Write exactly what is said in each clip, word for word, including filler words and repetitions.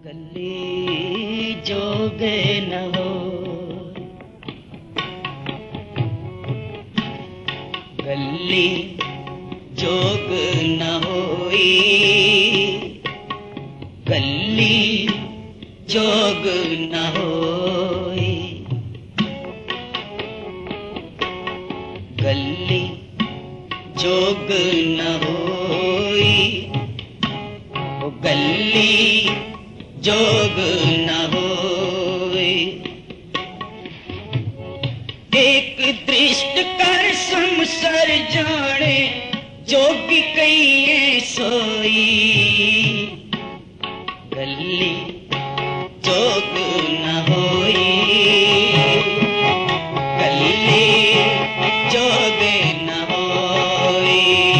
गली जोगे न हो, गली जोग न होई, गली जोग न होई, गली जोग न होई, ओ गली जोग न होई। एक दृष्ट कर संसार जाने, जोगी कहिए सोई, गली जोग न होई, गली जोग न होई,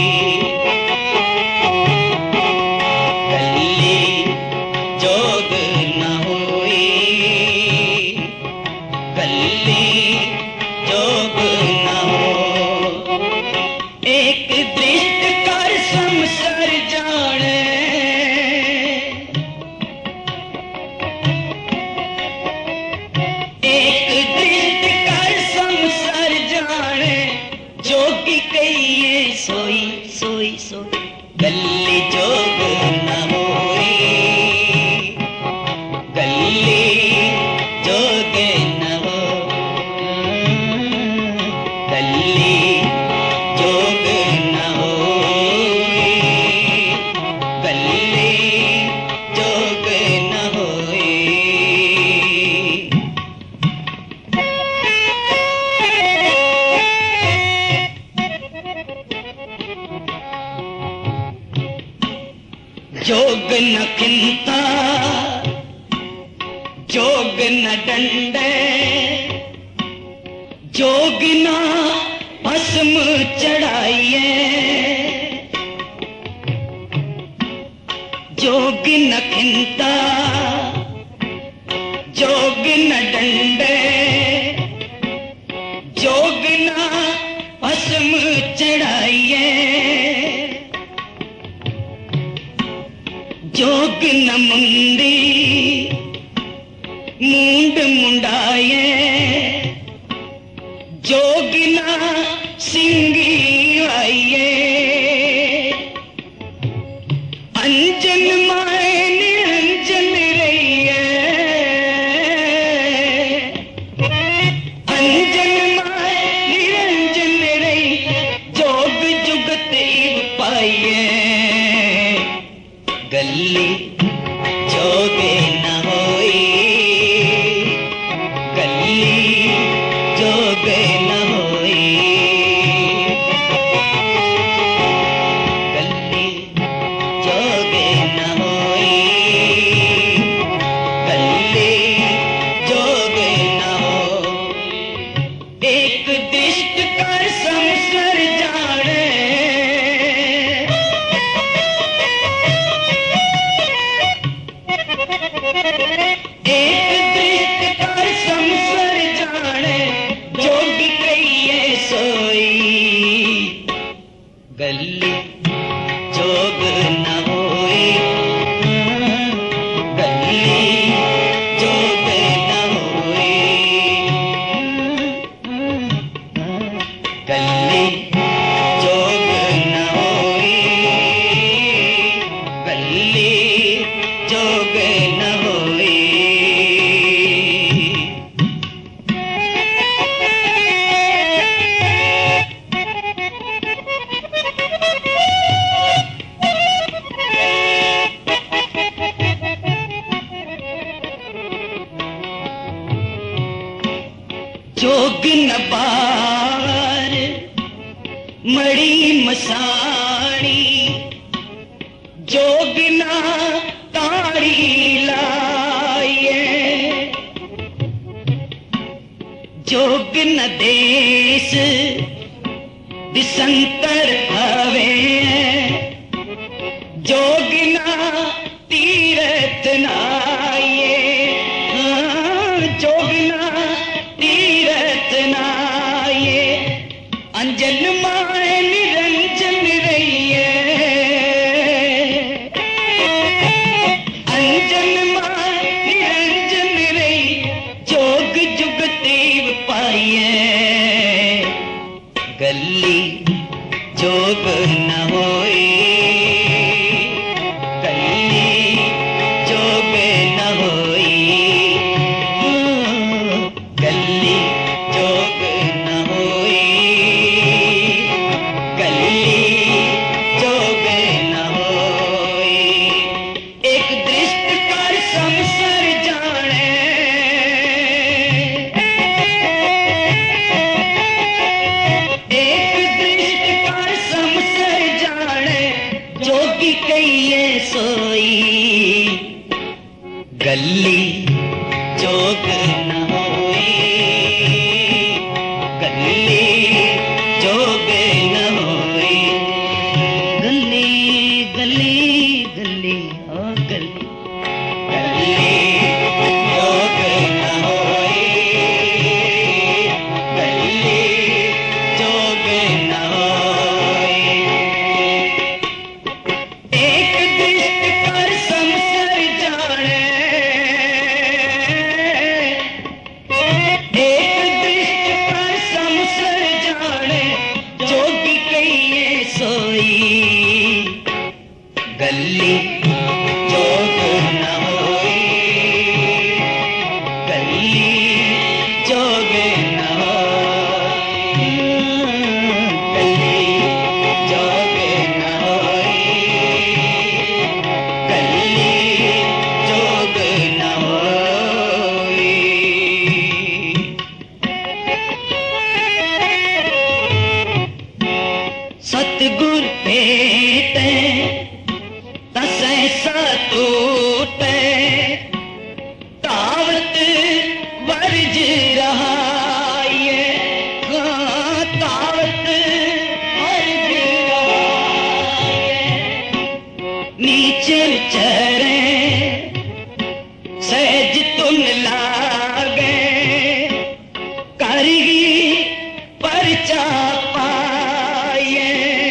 गली जोग न होई, गली जोग न हो। एक दृष्ट कर संसार जाने, एक दृष्ट कर संसार जाने, जोगी कहिए सोई सोई सोई, गली जोग न होई, गली जोग न हो, गली जोग न होई, गली जोग न होई। जोग न खिंता, जोग न डंडे, जोग न भस्म चढ़ाइए, जोग न खिंता, जोग न डंडे, जोग न भस्म चढ़ाइए, जोग न मुंडी मूंड मुंडाए, जोग न सिंगी आइए, अंजन माए निरंजन रहिए, अंजन माए निरंजन रही, जोग जुगत इव पाइए, गली जोगे न होई, गली जोगे न होई, गली जोगे न होई, गली जोगे न हो। एक दृष्ट कर संसार जाने, एक दृष्ट कर संसार जाने, जोगी कहिए सोई, गली जोग न होई, गली जोग न होई, गली जोग न होई, गली जोग न होई। जोग न बार मड़ी मसाणी, जोग न ताड़ी लाए, जोग न देश दिसंतर हवे, जोग न तीरथ नाये, जोग न तीरथ नाये, अंजन माए निरंजन रहिए, अंजन माए गली जोग न होई, गली जोग न होई। गली गली गली ओ गली, गली जोग न होई, गली जोग न होई। एक दृष्ट कर संसर जाने, एक दृष्ट कर संसर जाने, जोगी कहिए सोई। गली जोग न होई, गली जोग न होई, गली जोग न होई, गली जोग न होई। सतगुर भेटे तसै सतूटे, तावत वर्ज रहा ये, हाँ, तावत वर्ज रहा ये। नीचे चरे सहज तुन लागे, करगी परचा पाए,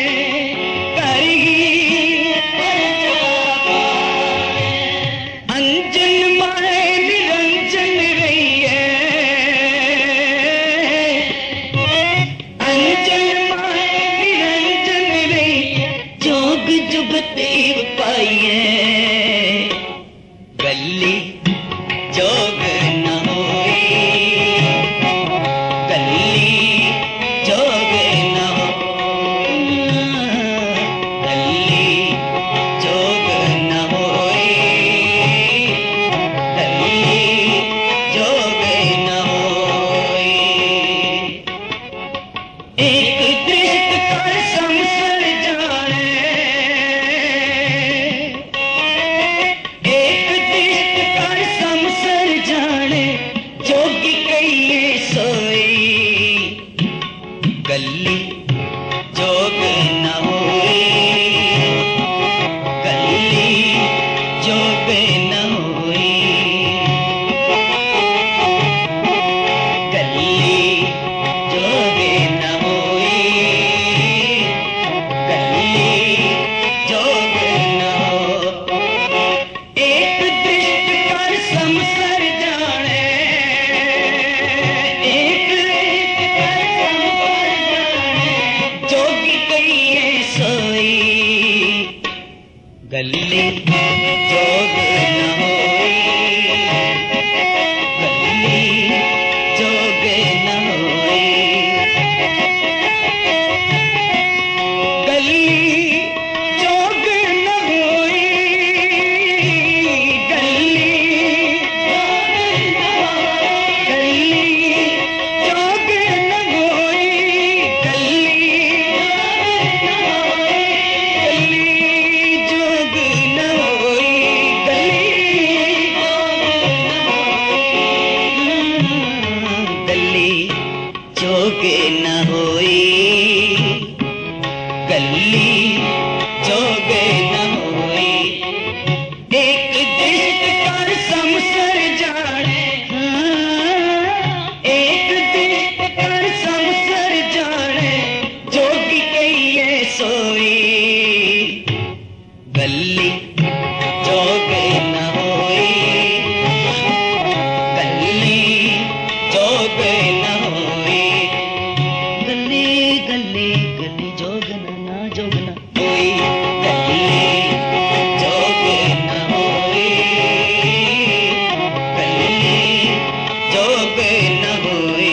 करगी परचा पाए। अंजन माए निरंजन रहिए, अंजन माए निरंजन रहिए, जोग जुगति पाइए। गली जोग न होई, गली जोग न होई, गली जोग न होई, गली जोग न होई। एक दृष्ट कर संसर जाने, एक दृष्ट कर संसर जाने, जोगी कहिए सोई। गली जोग न होई, गली जोग न होई, गली जोग न होई, गली जोग न हो। एक दृष्ट कर संसर जाने, एक दृष्ट कर संसर जाने, जोगी कहिए सोई। गली जोग न होई, गली जोग न होई, गली जोग न होई, गली जोग न होई, गली जोग न होई, गली जोग न होई, गली जोग न होई। एक दृष्ट कर संसर जाने, एक दृष्ट कर संसर जाने, जोगी कहिए सोई। गली जोग न होई, गली जोग न होई, गली गली गली जोग न ना जोग न होई, गली जोग न होई, गली जोग न होई।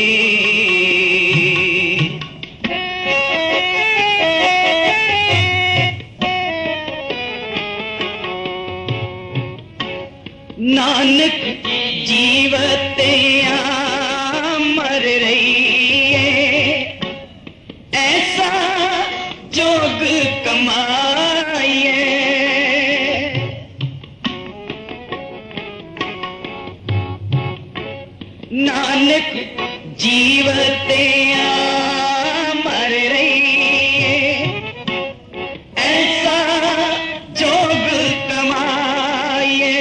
नानक जीवतियां मर रही है, ऐसा जोग कमाइए। जीवतिया मर रही ऐसा जोग कमाए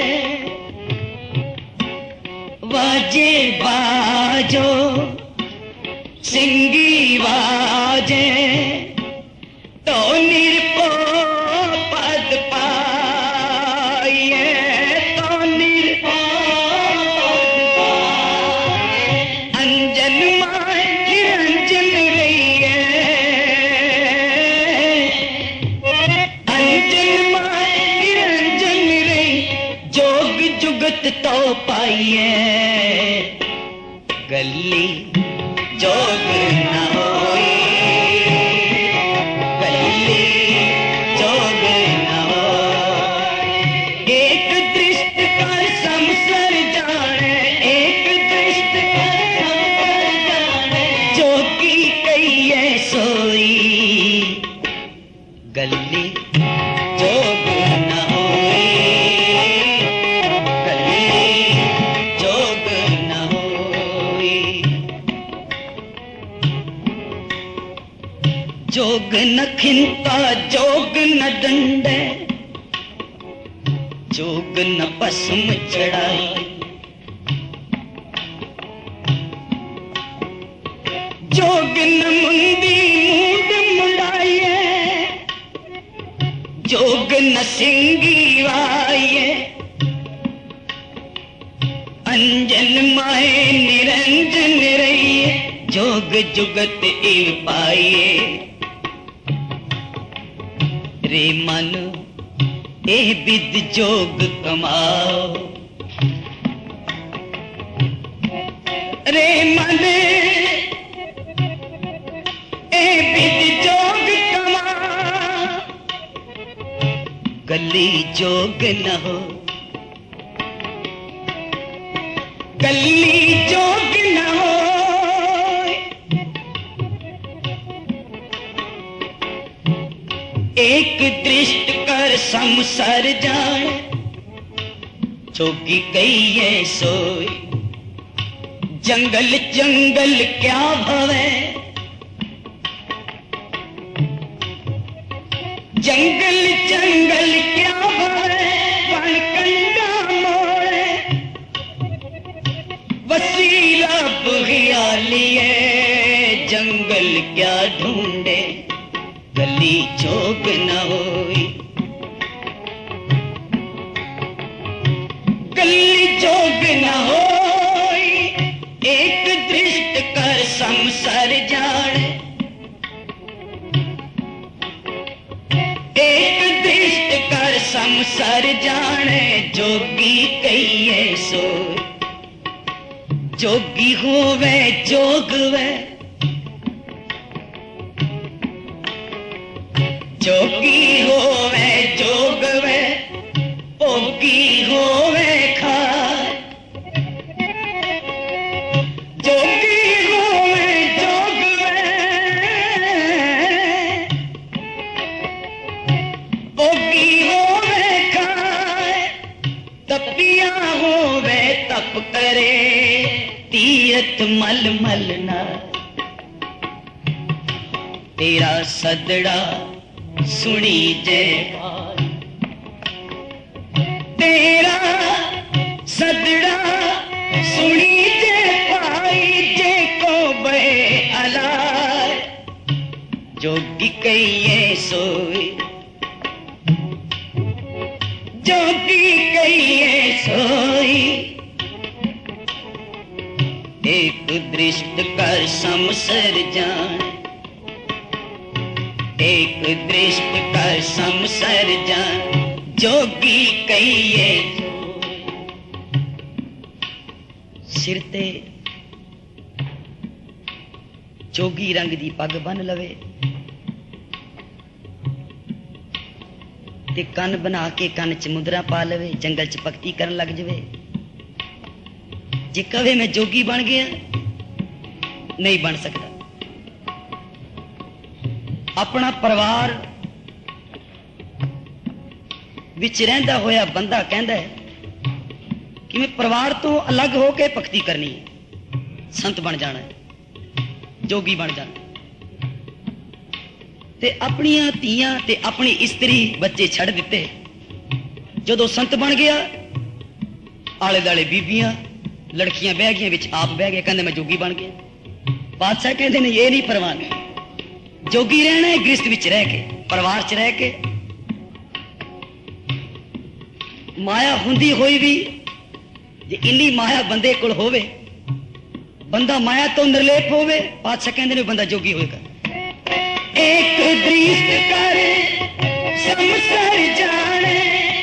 वाजे बाजो सिंगी वाजे तो निरपो पद पाए तो निरपो अंजन माए निरंजन रही अंजन माए निरंजन रही जोग जुगत तो पाइए गली जोग न होई गली जोग न होई एक दृष्ट कर समसर जाने एक दृष्ट कर समसर जाने जोगी कहिए सोई गली जोग न होई गली जोग न होई जोग न खिंता जोग न डंडे जोग न पसम चढ़ाई जोग न मुंदी मूड मुड़ाइए जोग न सिंगी वाइए अंजन माए निरंजन रहिए जोग जुगत इव पाइए रे मन ए विद जोग कमाओ रे मन ए विद जोग कमाओ गली जोग न हो गली जोग न हो एक दृष्ट कर समसर जाए जोगी कहिए सोई जंगल जंगल क्या भवे जंगल जंगल क्या भवे वन कंडा मोड़े वसीला बुगियालिए जंगल क्या ढूंढे गली जोग न होई गली जोग न होई एक दृष्ट कर समसर जाने एक दृष्ट कर समसर जाने जोगी कहिए सोई जोगी होवे जोग वे जोगी होवे जोग वे भोगी होवे खाए जोगी होवे जोग वे भोगी होवे खाए तपिया होवे तप करे तीरथ मल मल ना तेरा सदड़ा सुनी जे तेरा सदड़ा सुनी जे पाई जे को बे अलाय जोगी कहिए सोई जोगी कहिए सोई एक दृष्ट कर समसर जान एक दृष्ट कर समसर जान जोगी कहिए सिर ते जोगी रंग दी पग बन लवे ते कन बना के कन च मुद्रा पा लवे जंगल च भगती करन लग जवे जे कहे मैं जोगी बन गया नहीं बन सकता अपना परिवार विच रहिंदा होया बंदा कहंदा है कि मैं परिवार तो अलग होके भगती करनी है संत बन जाना, जोगी बन जाना। ते अपनियां धीआं ते अपनी इस्त्री बच्चे छड़ दिते। जदों संत बन गया, आले दाले बीबियां लड़कियां बह गई, विच आप बह गए, कहंदे मैं जोगी बन गया। बादशाह कहंदे ने ये नहीं परवान, जोगी रहना है गृहस्थ विच रह के, परिवार च रह के। माया हुंदी होई भी जे इन्नी माया बंदे कोल होवे, बंदा माया तो निर्लेप होवे, बादशाह कहंदे ने बंदा जोगी होएगा। एक दृष्ट कर समसर जाने,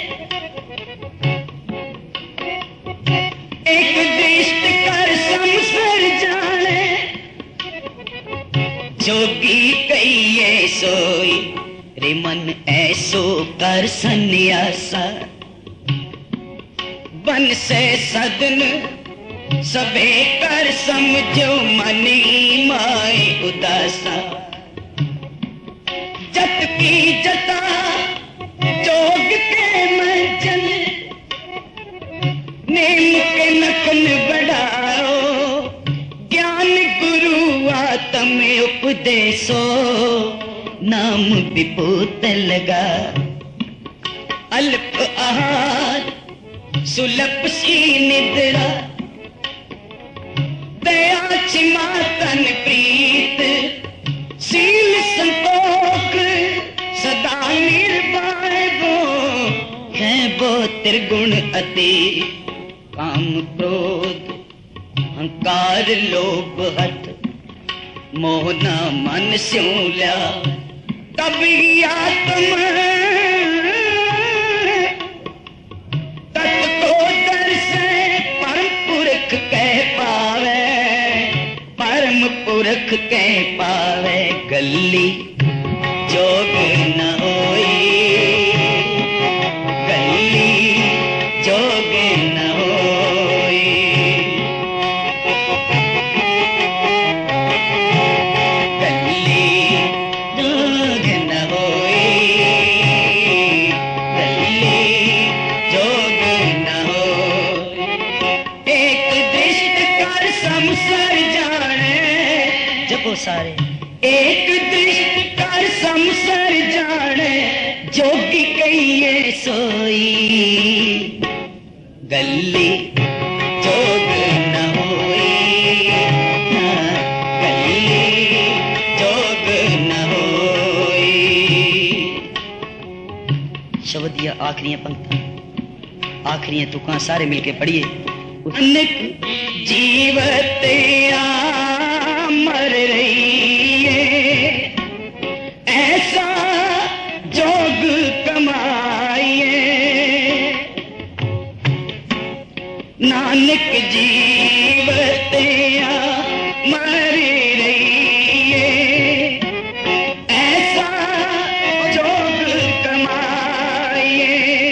एक दृष्ट कर समसर जाने, जोगी कहिए सोई रे मन ऐसो कर सन्यासा। बन से सदन सबे कर समझो मनी माए उदासा। जत की जता जोग के मंजन, नेम के नखन बढ़ाओ, ज्ञान गुरु आत्म उपदेशो, नाम विभूत लगा। अल्प आहार सुलभ सी निद्रा, दया क्षमा तन प्रीत, सील संतोख सदा निर्भय। है वो त्रिगुण अति, काम क्रोध अहंकार लोभ हठ, मोह न मन स्यों ल्या। तब ही आत्म तत् को दर्शे, परम पुरख कह पावे, परम पुरख कह पावे। गली जोग न होई, गली जोग न होई। गली जोग न होई, गली जोग न होई। एक दृष्ट कर समसर जाने, जपो सारे। एक दृष्ट कर समसर जाने, जोगी कहिए सोई। गली जोग न होई, गली जोग न होई। शब्द या आखिरी पंक्ति, आखिरी तुका सारे मिलके पढ़िए। अनक जीवत आ मर रही है, ऐसा जोग कमाइए। नानक जीवत आ मर रही है, ऐसा जोग कमाइए।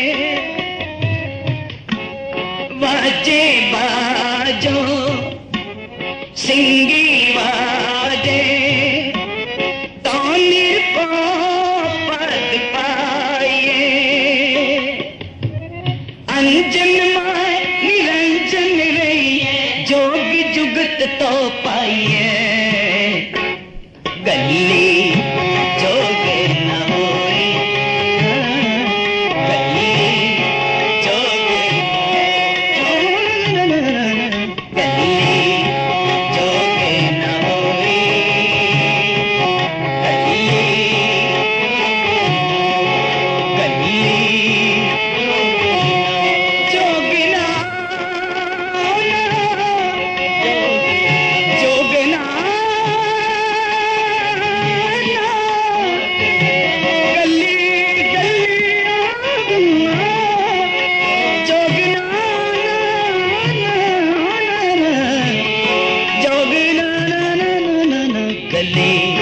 वाजे बाजो सिंगी वाजे, तो निरपो पद पाइए। अंजन माय निरंजन रही, जोग जुगत तो पाइए। गली जोग न होई, गली जोग गली जोग न होई, गली गली जोग न जोग न जोग न जोग न गली